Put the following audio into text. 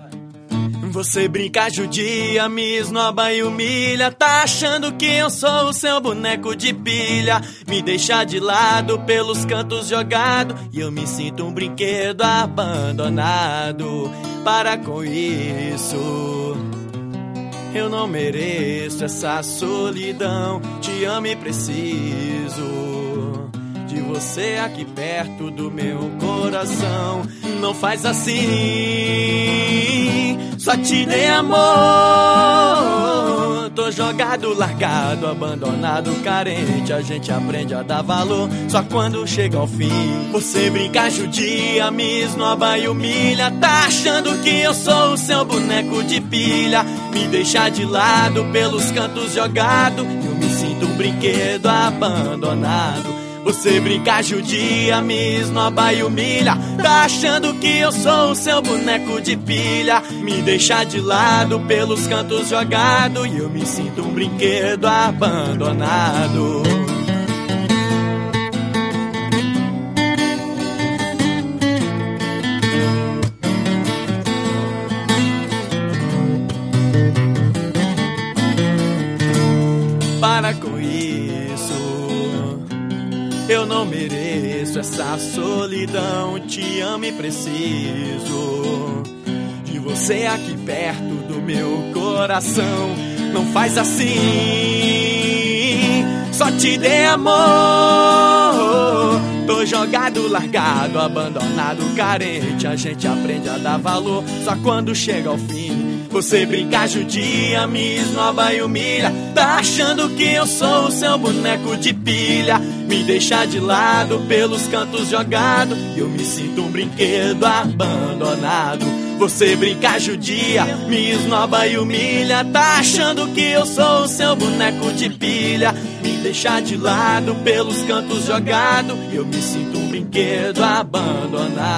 Você brinca, judia, me esnoba e humilha. Tá achando que eu sou o seu boneco de pilha. Me deixa de lado, pelos cantos jogado, e eu me sinto um brinquedo abandonado. Para com isso, eu não mereço essa solidão. Te amo e preciso de você aqui perto do meu coração. Não faz assim, só te dei amor. Tô jogado, largado, abandonado, carente. A gente aprende a dar valor só quando chega ao fim. Você brinca, judia, me esnoba e humilha. Tá achando que eu sou o seu boneco de pilha. Me deixa de lado, pelos cantos jogado, eu me sinto um brinquedo abandonado. Você brinca, judia, me esnoba e humilha. Tá achando que eu sou o seu boneco de pilha. Me deixa de lado, pelos cantos jogado, e eu me sinto um brinquedo abandonado. Para com isso, eu não mereço essa solidão. Te amo e preciso de você aqui perto do meu coração. Não faz assim, só te dei amor. Tô jogado, largado, abandonado, carente. A gente aprende a dar valor só quando chega ao fim. Você brinca, judia, me esnoba e humilha. Tá achando que eu sou o seu boneco de pilha. Me deixa de lado, pelos cantos jogado, e eu me sinto um brinquedo abandonado. Você brinca, judia, me esnoba e humilha. Tá achando que eu sou o seu boneco de pilha. Me deixa de lado, pelos cantos jogado, e eu me sinto um brinquedo abandonado.